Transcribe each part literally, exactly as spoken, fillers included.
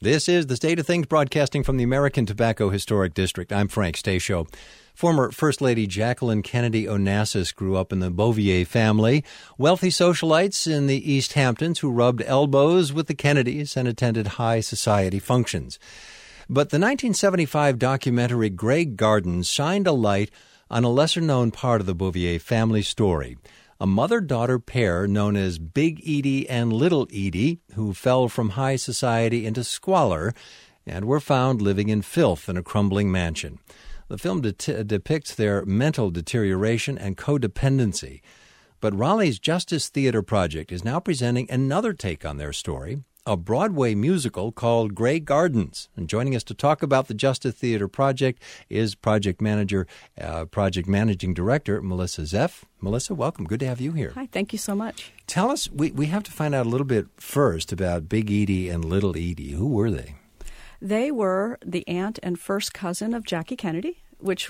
This is The State of Things, broadcasting from the American Tobacco Historic District. I'm Frank Stasio. Former First Lady Jacqueline Kennedy Onassis grew up in the Bouvier family, wealthy socialites in the East Hamptons who rubbed elbows with the Kennedys and attended high society functions. But the nineteen seventy-five documentary Grey Gardens shined a light on a lesser-known part of the Bouvier family story. A mother-daughter pair known as Big Edie and Little Edie, who fell from high society into squalor and were found living in filth in a crumbling mansion. The film de- depicts their mental deterioration and codependency. But Raleigh's Justice Theatre Project is now presenting another take on their story, a Broadway musical called Grey Gardens. And joining us to talk about the Justice Theatre Project is project manager, uh, project managing director, Melissa Zeff. Melissa, welcome. Good to have you here. Hi, thank you so much. Tell us, we, we have to find out a little bit first about Big Edie and Little Edie. Who were they? They were the aunt and first cousin of Jackie Kennedy, which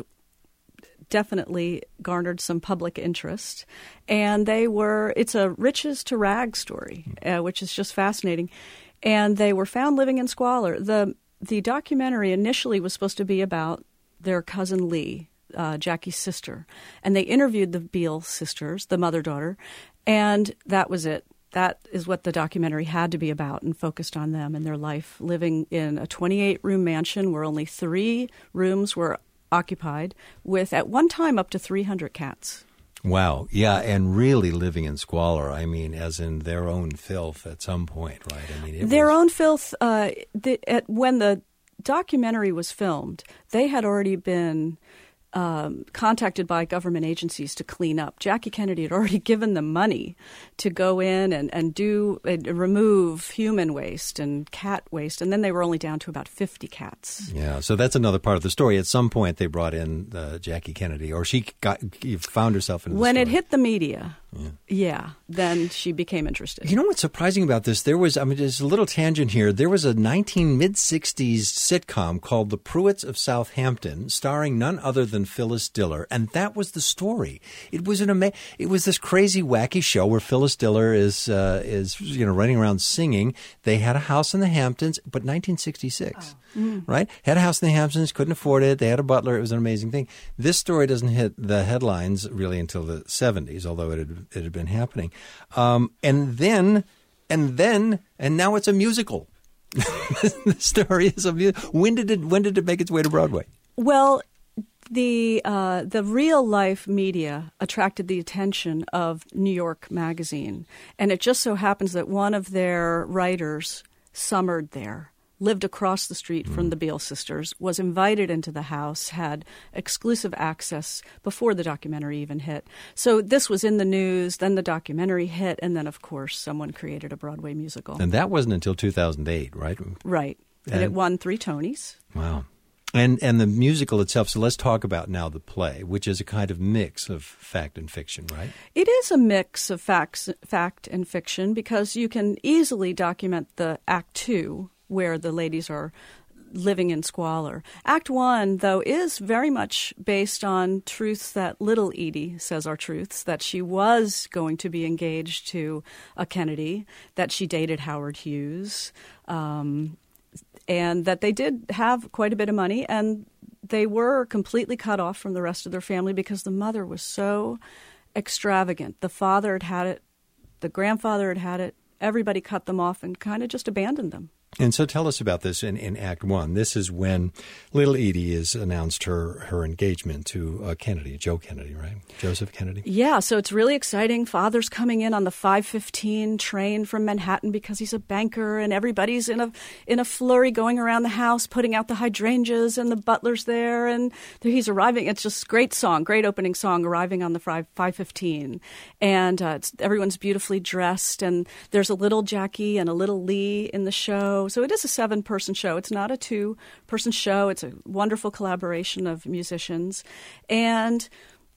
definitely garnered some public interest. And they were, it's a riches to rags story, uh, which is just fascinating. And they were found living in squalor. The the documentary initially was supposed to be about their cousin Lee, uh, Jackie's sister. And they interviewed the Beale sisters, the mother-daughter, and that was it. That is what the documentary had to be about, and focused on them and their life living in a twenty-eight room mansion where only three rooms were occupied, with at one time up to three hundred cats. Wow. Yeah, and really living in squalor. I mean, as in their own filth at some point, right? I mean, it Their was... own filth, uh, the, at, when the documentary was filmed, they had already been Um, contacted by government agencies to clean up. Jackie Kennedy had already given them money to go in and, and do and remove human waste and cat waste, and then they were only down to about fifty cats. Yeah, so that's another part of the story. At some point, they brought in uh, Jackie Kennedy, or she got found herself in the When story. it hit the media, yeah. yeah, then she became interested. You know what's surprising about this? There was, I mean, there's a little tangent here. There was a nineteen mid-sixties sitcom called The Pruitts of Southampton, starring none other than Phyllis Diller, and that was the story. It was an ama- It was this crazy, wacky show where Phyllis Diller is uh, is you know running around singing. They had a house in the Hamptons, but nineteen sixty-six, oh. mm. right? Had a house in the Hamptons, couldn't afford it. They had a butler. It was an amazing thing. This story doesn't hit the headlines really until the seventies, although it had, it had been happening. Um, and then, and then, and now it's a musical. The story is a musical. When did it? When did it make its way to Broadway? Well, The uh, the real life media attracted the attention of New York Magazine, and it just so happens that one of their writers summered there, lived across the street from the Beale sisters, was invited into the house, had exclusive access before the documentary even hit. So this was in the news, then the documentary hit, and then, of course, someone created a Broadway musical. And that wasn't until two thousand eight, right? Right. And, and it won three Tonys. Wow. And and the musical itself, so let's talk about now the play, which is a kind of mix of fact and fiction, right? It is a mix of facts, fact and fiction, because you can easily document the Act Two, where the ladies are living in squalor. Act One, though, is very much based on truths that Little Edie says are truths, that she was going to be engaged to a Kennedy, that she dated Howard Hughes, um and that they did have quite a bit of money, and they were completely cut off from the rest of their family because the mother was so extravagant. The father had had it, the grandfather had had it, everybody cut them off and kind of just abandoned them. And so tell us about this in, in Act One. This is when Little Edie has announced her, her engagement to uh, Kennedy, Joe Kennedy, right? Joseph Kennedy? Yeah, so it's really exciting. Father's coming in on the five fifteen train from Manhattan because he's a banker, and everybody's in a in a flurry going around the house, putting out the hydrangeas, and the butler's there, and he's arriving. It's just a great song, great opening song, arriving on the five fifteen. And uh, it's, everyone's beautifully dressed, and there's a little Jackie and a little Lee in the show. So it is a seven-person show. It's not a two-person show. It's a wonderful collaboration of musicians. And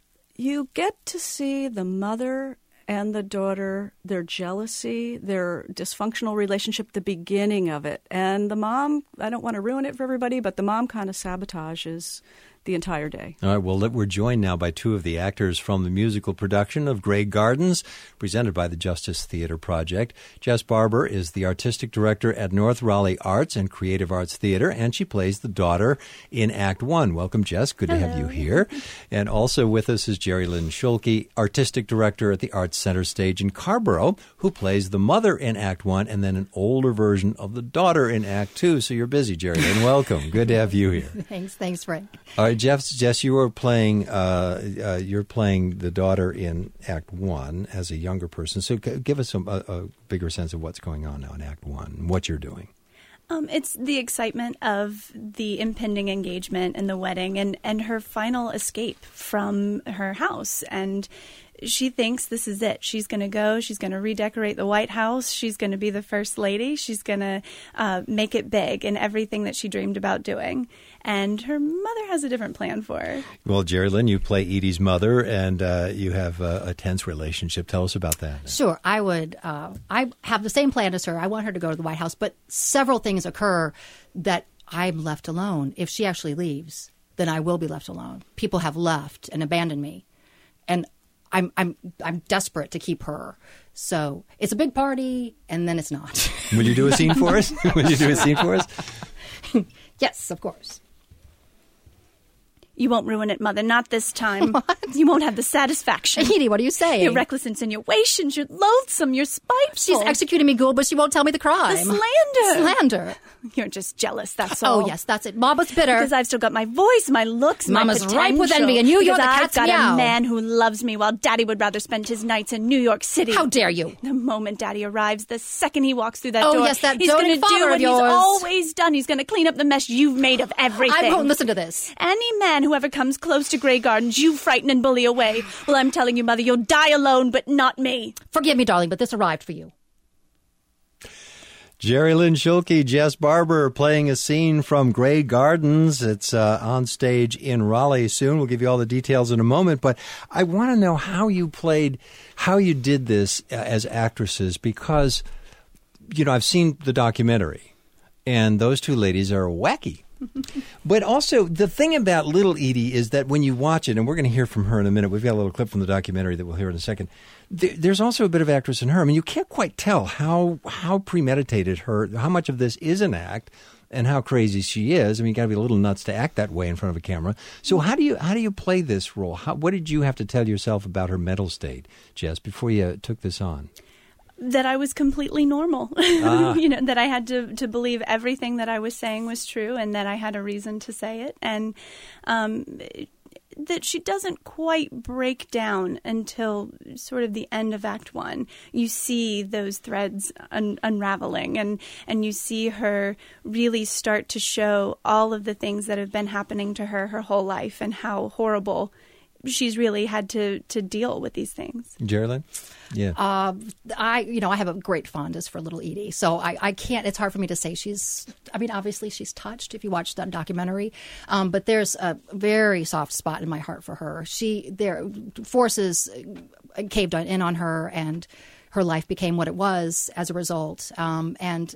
you get to see the mother and the daughter, their jealousy, their dysfunctional relationship, the beginning of it. And the mom, I don't want to ruin it for everybody, but the mom kind of sabotages the entire day. All right, well, we're joined now by two of the actors from the musical production of Grey Gardens, presented by the Justice Theater Project. Jess Barber is the artistic director at North Raleigh Arts and Creative Arts Theater, and she plays the daughter in Act One. Welcome, Jess. Good Hello. to have you here. And also with us is Jerry Lynn Schulke, artistic director at the Arts Center Stage in Carrboro, who plays the mother in Act One and then an older version of the daughter in Act Two. So you're busy, Jerry Lynn. Welcome. Good to have you here. Thanks, thanks, Frank. All right, Jeff, Jess, you were playing. Uh, uh, you're playing the daughter in Act One as a younger person. So, g- give us a, a bigger sense of what's going on now in Act One and what you're doing. Um, it's the excitement of the impending engagement and the wedding, and and her final escape from her house. And she thinks this is it. She's going to go. She's going to redecorate the White House. She's going to be the first lady. She's going to uh, make it big in everything that she dreamed about doing. And her mother has a different plan for her. Well, Jerry Lynn, you play Edie's mother, and uh, you have a, a tense relationship. Tell us about that. Sure, I would. Uh, I have the same plan as her. I want her to go to the White House, but several things occur that I'm left alone. If she actually leaves, then I will be left alone. People have left and abandoned me, and I'm I'm I'm desperate to keep her. So it's a big party, and then it's not. Will you do a scene for us? Will you do a scene for us? Yes, of course. You won't ruin it, Mother. Not this time. What? You won't have the satisfaction. Edie, what are you saying? Your reckless insinuations. You're loathsome. You're spiteful. She's executing me good, but she won't tell me the crime. The slander. Slander. You're just jealous, that's all. Oh, yes, that's it. Mama's bitter. Because I've still got my voice, my looks, Mama's my ripe potential. with envy, and you, you're Because the I've cat's got meow. a man who loves me while Daddy would rather spend his nights in New York City. How dare you? The moment Daddy arrives, the second he walks through that Oh, door, yes, that he's doting going to do father what of yours. he's always done. He's going to clean up the mess you've made of everything. I won't listen to this. Any man who ever comes close to Grey Gardens, you frighten and bully away. Well, I'm telling you, Mother, you'll die alone, but not me. Forgive me, darling, but this arrived for you. Jerry Lynn Schulke, Jess Barber playing a scene from Grey Gardens. It's uh, on stage in Raleigh soon. We'll give you all the details in a moment. But I want to know how you played, how you did this uh, as actresses, because, you know, I've seen the documentary, and those two ladies are wacky. But also, the thing about little Edie is that when you watch it, and we're going to hear from her in a minute, we've got a little clip from the documentary that we'll hear in a second, there, there's also a bit of actress in her. I mean, you can't quite tell how how premeditated her, how much of this is an act, and how crazy she is. I mean, you got to be a little nuts to act that way in front of a camera. So how do you how do you play this role? How, what did you have to tell yourself about her mental state, Jess, before you took this on? That I was completely normal, Ah. you know, that I had to, to believe everything that I was saying was true, and that I had a reason to say it, and um, that she doesn't quite break down until sort of the end of Act One. You see those threads un- unraveling, and, and you see her really start to show all of the things that have been happening to her her whole life, and how horrible she's really had to, to deal with these things. Jerry Lynn? Yeah. Uh, I, you know, I have a great fondness for little Edie, so I, I can't. It's hard for me to say she's. I mean, obviously she's touched if you watch that documentary, um, but there's a very soft spot in my heart for her. She, their forces caved in on her, and her life became what it was as a result. Um, and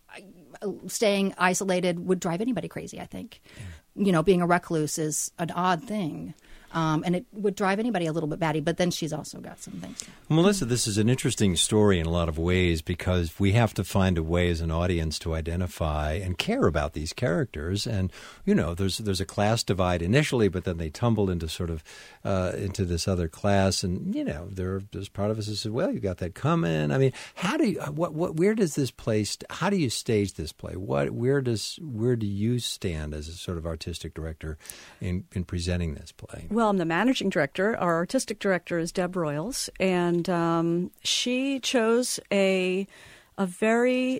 staying isolated would drive anybody crazy, I think. Yeah. You know, being a recluse is an odd thing. Um, and it would drive anybody a little bit batty, but then she's also got some things. Well, Melissa, this is an interesting story in a lot of ways, because we have to find a way as an audience to identify and care about these characters. And, you know, there's there's a class divide initially, but then they tumble into sort of uh, into this other class. And, you know, there, there's part of us that says, well, you got that coming. I mean, how do you, what, what, where does this play, st- how do you stage this play? What, where does, where do you stand as a sort of artistic director in, in presenting this play? Well, I'm the managing director. Our artistic director is Deb Royals, and um, she chose a a very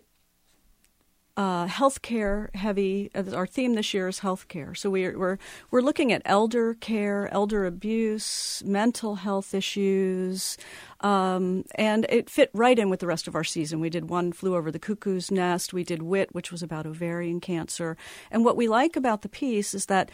uh, healthcare heavy. Uh, our theme this year is healthcare. So we're we're we're looking at elder care, elder abuse, mental health issues, um, and it fit right in with the rest of our season. We did One Flew Over the Cuckoo's Nest. We did Wit, which was about ovarian cancer. And what we like about the piece is that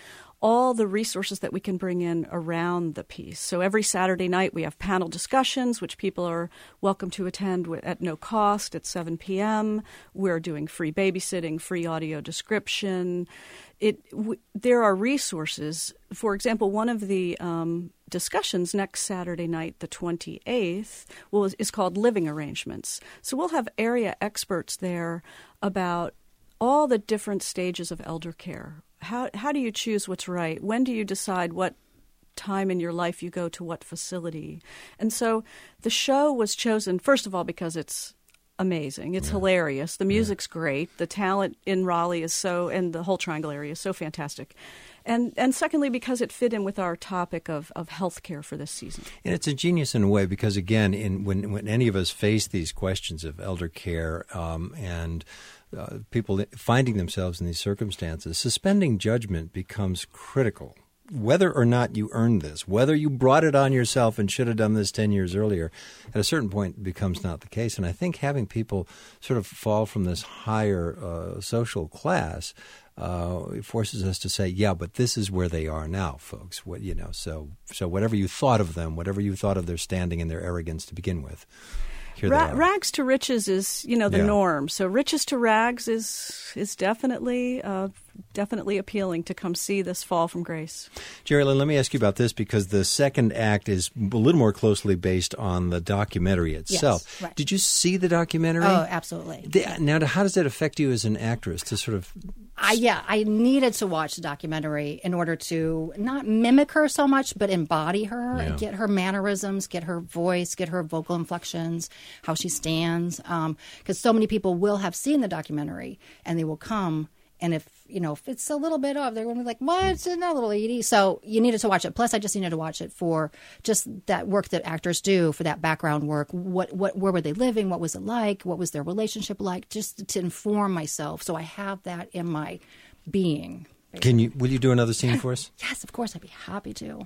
all the resources that we can bring in around the piece. So every Saturday night we have panel discussions, which people are welcome to attend at no cost at seven p.m. We're doing free babysitting, free audio description. It w- there are resources. For example, one of the um, discussions next Saturday night, the twenty-eighth, will, is called Living Arrangements. So we'll have area experts there about all the different stages of elder care. How how do you choose what's right? When do you decide what time in your life you go to what facility? And so the show was chosen, first of all, because it's amazing. It's yeah. hilarious. The music's yeah. great. The talent in Raleigh is so, and the whole Triangle area is so fantastic. And and secondly, because it fit in with our topic of, of health care for this season. And it's a genius in a way because, again, in when, when any of us face these questions of elder care um, and uh, people finding themselves in these circumstances, suspending judgment becomes critical. Whether or not you earned this, whether you brought it on yourself and should have done this ten years earlier, at a certain point it becomes not the case. And I think having people sort of fall from this higher uh, social class uh, forces us to say, yeah, but this is where they are now, folks. What, you know, so so whatever you thought of them, whatever you thought of their standing and their arrogance to begin with, here Ra- they are. Rags to riches is, you know, the yeah. norm. So riches to rags is is definitely uh, definitely appealing to come see this fall from grace. Jerry Lynn, let me ask you about this because the second act is a little more closely based on the documentary itself. Yes, right. Did you see the documentary? Oh, absolutely. The, now, how does that affect you as an actress to sort of... I, yeah, I needed to watch the documentary in order to not mimic her so much, but embody her, yeah. get her mannerisms, get her voice, get her vocal inflections, how she stands. Because um, so many people will have seen the documentary and they will come, and if you know if it's a little bit off, they're going to be like, "What's in that little Edie?" So you needed to watch it. Plus, I just needed to watch it for just that work that actors do, for that background work. What, what, where were they living? What was it like? What was their relationship like? Just to inform myself, so I have that in my being. Basically. Can you? Will you do another scene for us? Yes, of course. I'd be happy to.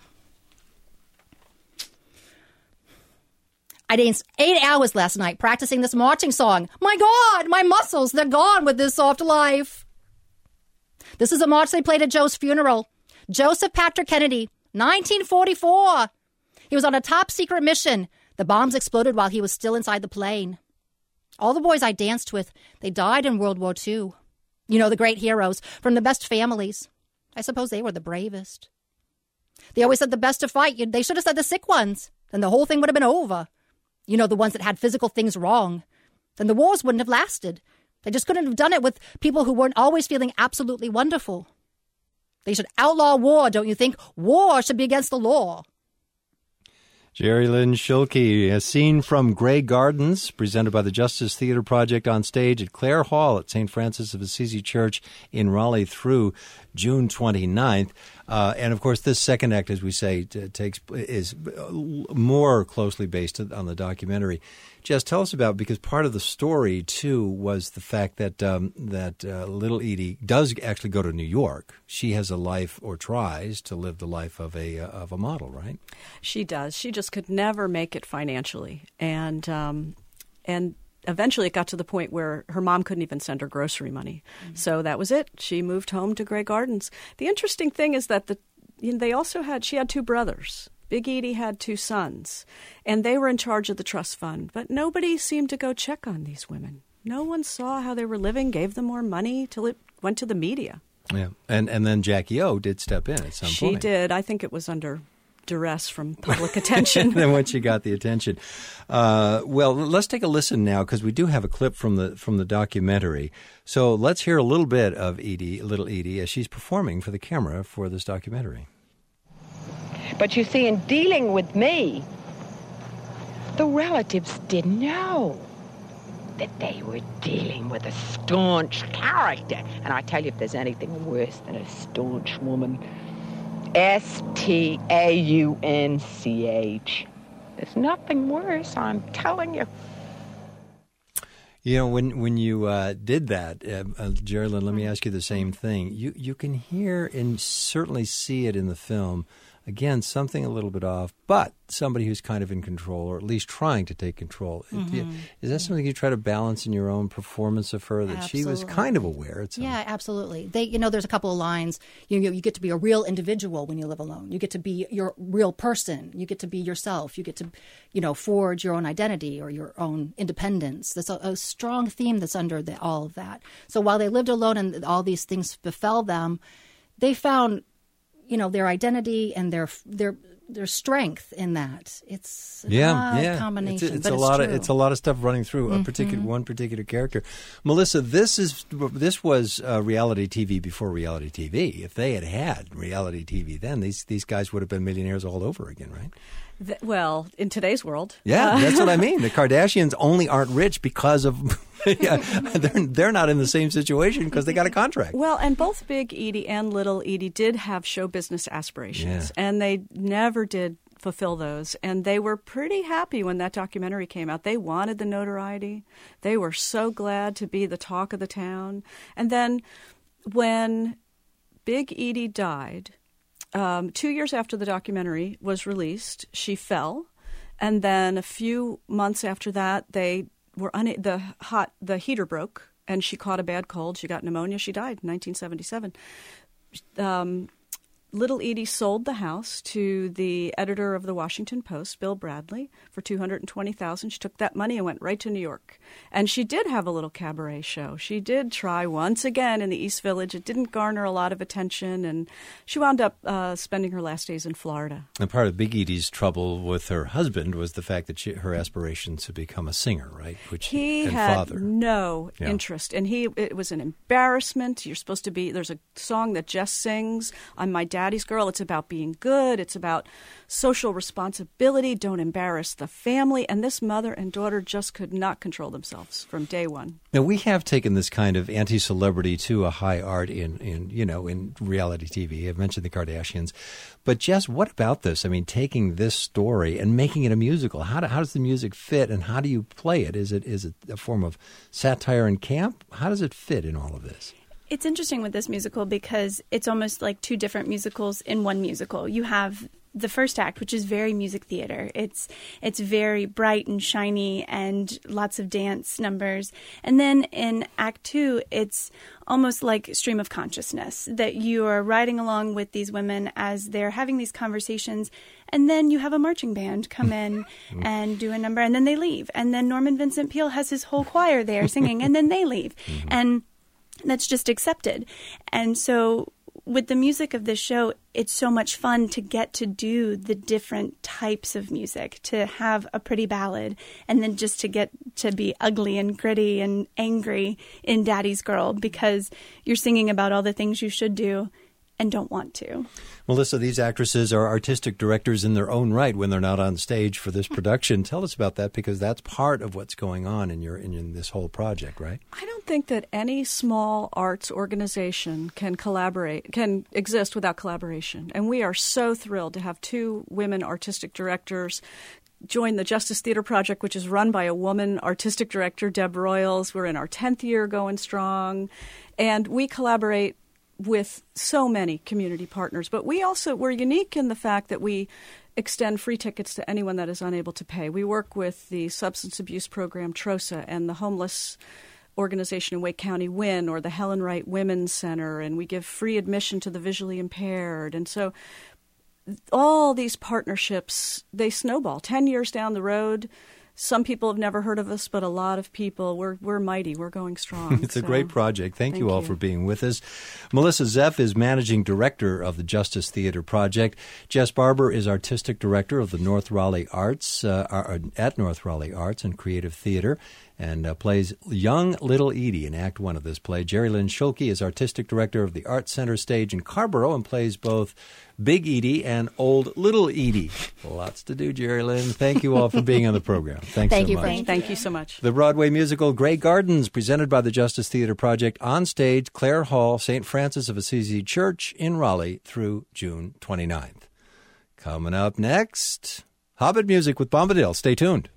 I danced eight hours last night practicing this marching song. My God, my muscles, they're gone with this soft life. This is a march they played at Joe's funeral. Joseph Patrick Kennedy, nineteen forty-four. He was on a top-secret mission. The bombs exploded while he was still inside the plane. All the boys I danced with, they died in World War Two. You know, the great heroes from the best families. I suppose they were the bravest. They always said the best to fight. They should have said the sick ones. Then the whole thing would have been over. You know, the ones that had physical things wrong. Then the wars wouldn't have lasted. They just couldn't have done it with people who weren't always feeling absolutely wonderful. They should outlaw war, don't you think? War should be against the law. Jerry Lynn Schulke, a scene from Grey Gardens, presented by the Justice Theater Project on stage at Clare Hall at Saint Francis of Assisi Church in Raleigh through June twenty-ninth. Uh, and, of course, this second act, as we say, t- takes is more closely based on the documentary. Jess, tell us about, because part of the story, too, was the fact that um, that uh, little Edie does actually go to New York. She has a life, or tries to live the life of a uh, of a model, right? She does. She just could never make it financially. And um, and eventually it got to the point where her mom couldn't even send her grocery money. Mm-hmm. So that was it. She moved home to Grey Gardens. The interesting thing is that the you know, they also had, she had two brothers. Big Edie had two sons, and they were in charge of the trust fund. But nobody seemed to go check on these women. No one saw how they were living, gave them more money till it went to the media. Yeah, and and then Jackie O did step in at some she point. She did. I think it was under duress from public attention. Then when she got the attention. Uh, well, let's take a listen now, because we do have a clip from the from the documentary. So let's hear a little bit of Edie, little Edie, as she's performing for the camera for this documentary. But you see, in dealing with me, the relatives didn't know that they were dealing with a staunch character. And I tell you, if there's anything worse than a staunch woman, S T A U N C H. There's nothing worse, I'm telling you. You know, when when you uh, did that, uh, uh, Jerry Lynn, let me ask you the same thing. You you can hear and certainly see it in the film, Again, something a little bit off, but somebody who's kind of in control, or at least trying to take control. Mm-hmm. Is that something you try to balance in your own performance of her, that Absolutely. she was kind of aware? At some Yeah, absolutely. They, you know, there's a couple of lines. You know, you get to be a real individual when you live alone. You get to be your real person. You get to be yourself. You get to, you know, forge your own identity or your own independence. That's a, a strong theme that's under the, all of that. So while they lived alone and all these things befell them, they found, you know, their identity and their their their strength in that. It's an yeah, odd yeah. combination, It's, it's but a it's lot true. of it's a lot of stuff running through a particular Mm-hmm. one particular character. Melissa, this is this was uh, reality T V before reality T V. If they had had reality T V then, these these guys would have been millionaires all over again, right? Th- well, in today's world. Yeah, Uh, that's what I mean. The Kardashians only aren't rich because of yeah, they're they're not in the same situation because they got a contract. Well, and both Big Edie and Little Edie did have show business aspirations, Yeah. and they never did fulfill those. And they were pretty happy when that documentary came out. They wanted the notoriety. They were so glad to be the talk of the town. And then when Big Edie died, um, two years after the documentary was released, she fell. And then a few months after that, they were una- the hot the heater broke, and she caught a bad cold. She got pneumonia. She died in nineteen seventy-seven. Um, Little Edie sold the house to the editor of the Washington Post, Bill Bradley, for two hundred twenty thousand dollars. She took that money and went right to New York. And she did have a little cabaret show. She did try once again in the East Village. It didn't garner a lot of attention, and she wound up uh, spending her last days in Florida. And part of Big Edie's trouble with her husband was the fact that she, her aspirations to become a singer, right? Which He and had father. no Yeah. interest, and he it was an embarrassment. You're supposed to be. There's a song that Jess sings, "I'm My Daddy's Girl." It's about being good. It's about social responsibility. Don't embarrass the family. And this mother and daughter just could not control themselves from day one. Now, we have taken this kind of anti-celebrity to a high art in, in, you know, in reality T V. I've mentioned the Kardashians. But, Jess, what about this? I mean, taking this story and making it a musical. How, do, how does the music fit, and how do you play it? Is it is it a form of satire and camp? How does it fit in all of this? It's interesting with this musical because it's almost like two different musicals in one musical. You have the first act, which is very music theater. It's it's very bright and shiny and lots of dance numbers. And then in act two, it's almost like stream of consciousness, that you are riding along with these women as they're having these conversations. And then you have a marching band come in and do a number, and then they leave. And then Norman Vincent Peale has his whole choir there singing, and then they leave. And that's just accepted. And so with the music of this show, it's so much fun to get to do the different types of music, to have a pretty ballad, and then just to get to be ugly and gritty and angry in Daddy's Girl, because you're singing about all the things you should do and don't want to. Melissa, these actresses are artistic directors in their own right when they're not on stage for this production. Tell us about that, because that's part of what's going on in your in, in this whole project, right? I don't think that any small arts organization can collaborate, can exist without collaboration. And we are so thrilled to have two women artistic directors join the Justice Theater Project, which is run by a woman artistic director, Deb Royals. We're in our tenth year going strong. And we collaborate with so many community partners. But we also, we're unique in the fact that we extend free tickets to anyone that is unable to pay. We work with the substance abuse program TROSA and the homeless organization in Wake County, WIN, or the Helen Wright Women's Center, and we give free admission to the visually impaired. And so all these partnerships, they snowball. Ten years down the road, some people have never heard of us, but a lot of people, we're we're mighty. We're going strong. It's a So, great project. Thank, thank you all you. for being with us. Melissa Zeff is managing director of the Justice Theater Project. Jess Barber is artistic director of the North Raleigh Arts, uh, at North Raleigh Arts and Creative Theater, and uh, plays young Little Edie in Act One of this play. Jerry Lynn Schulke is artistic director of the Art Center Stage in Carrboro and plays both Big Edie and Old Little Edie. Lots to do, Jerry Lynn. Thank you all for being on the program. Thanks Thank so you, much. Frank. Thank you so much. The Broadway musical Grey Gardens, presented by the Justice Theater Project, on stage, Clare Hall, Saint Francis of Assisi Church in Raleigh through June twenty-ninth. Coming up next, Hobbit music with Bombadil. Stay tuned.